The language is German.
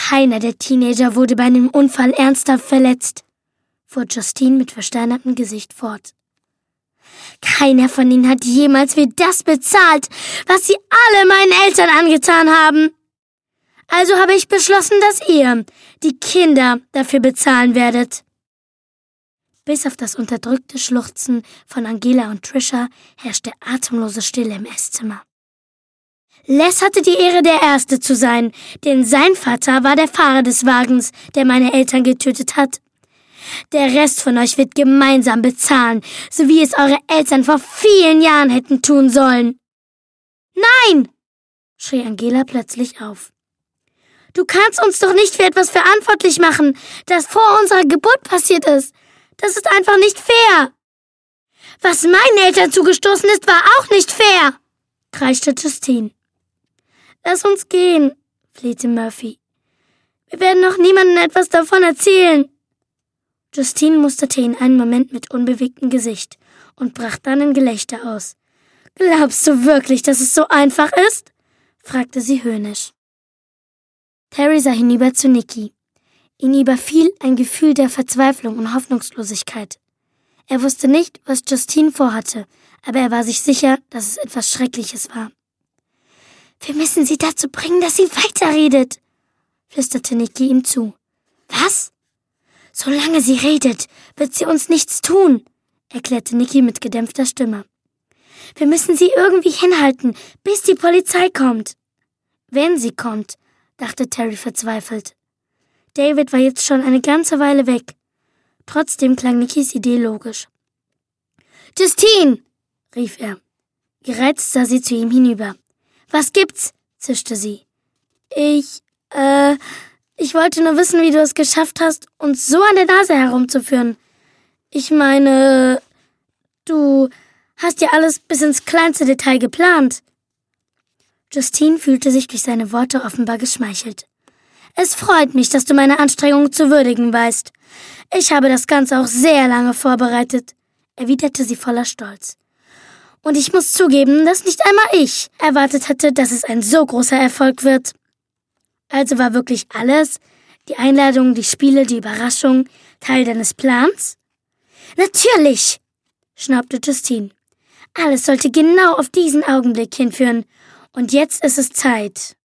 Keiner der Teenager wurde bei einem Unfall ernsthaft verletzt, fuhr Justine mit versteinertem Gesicht fort. Keiner von ihnen hat jemals wie das bezahlt, was sie alle meinen Eltern angetan haben. Also habe ich beschlossen, dass ihr, die Kinder, dafür bezahlen werdet. Bis auf das unterdrückte Schluchzen von Angela und Trisha herrschte atemlose Stille im Esszimmer. Les hatte die Ehre, der Erste zu sein, denn sein Vater war der Fahrer des Wagens, der meine Eltern getötet hat. Der Rest von euch wird gemeinsam bezahlen, so wie es eure Eltern vor vielen Jahren hätten tun sollen. Nein! Schrie Angela plötzlich auf. Du kannst uns doch nicht für etwas verantwortlich machen, das vor unserer Geburt passiert ist. Das ist einfach nicht fair. Was meinen Eltern zugestoßen ist, war auch nicht fair, kreischte Justine. Lass uns gehen, flehte Murphy. Wir werden noch niemandem etwas davon erzählen. Justine musterte ihn einen Moment mit unbewegtem Gesicht und brach dann in Gelächter aus. Glaubst du wirklich, dass es so einfach ist? Fragte sie höhnisch. Terry sah hinüber zu Nikki. Ihn überfiel ein Gefühl der Verzweiflung und Hoffnungslosigkeit. Er wusste nicht, was Justine vorhatte, aber er war sich sicher, dass es etwas Schreckliches war. Wir müssen sie dazu bringen, dass sie weiterredet, flüsterte Nikki ihm zu. Was? Solange sie redet, wird sie uns nichts tun, erklärte Nikki mit gedämpfter Stimme. Wir müssen sie irgendwie hinhalten, bis die Polizei kommt. Wenn sie kommt, dachte Terry verzweifelt. David war jetzt schon eine ganze Weile weg. Trotzdem klang Nickys Idee logisch. Justine, rief er. Gereizt sah sie zu ihm hinüber. Was gibt's? Zischte sie. Ich wollte nur wissen, wie du es geschafft hast, uns so an der Nase herumzuführen. Ich meine, du hast ja alles bis ins kleinste Detail geplant. Justine fühlte sich durch seine Worte offenbar geschmeichelt. Es freut mich, dass du meine Anstrengungen zu würdigen weißt. Ich habe das Ganze auch sehr lange vorbereitet, erwiderte sie voller Stolz. Und ich muss zugeben, dass nicht einmal ich erwartet hatte, dass es ein so großer Erfolg wird. Also war wirklich alles, die Einladung, die Spiele, die Überraschung, Teil deines Plans? Natürlich, schnaubte Justine. Alles sollte genau auf diesen Augenblick hinführen. Und jetzt ist es Zeit.